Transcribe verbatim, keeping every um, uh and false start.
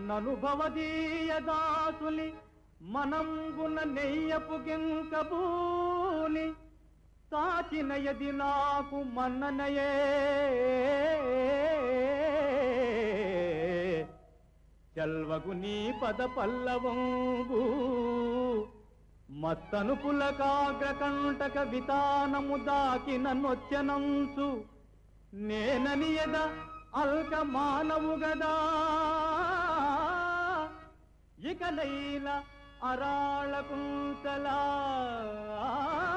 ననుభవదీయ దాసులి మనంబున నెయ్యపు గింకబూని తాచినయది నాకు మన్ననయే చల్వగు నీ పద పల్లవంబు మత్తను పులకాగ్రకంటక వితానము దాకిన నొచ్చనంచు నేననియద అల్క మానవు గదా ఇక నైల అరాళ కుంతలా